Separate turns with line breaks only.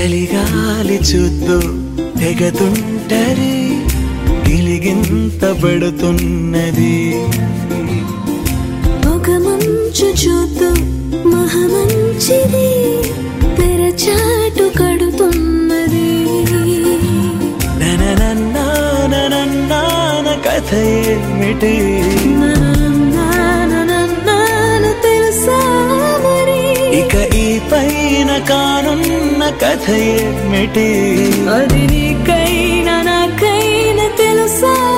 చలిగాలి చూద్దు తెగతుంటరి గిలిగింత పడుతున్నది
ఒక మంచు చూద్దు మహమంచిది తెరచాటు కడుతున్నది
నననన్నాన కథ ఏమిటి
తెలుసా మరి
ఇక ఈ పైన కానున్న కథ ఏమిటి
అది నీకైనా నాకైనా తెలుసా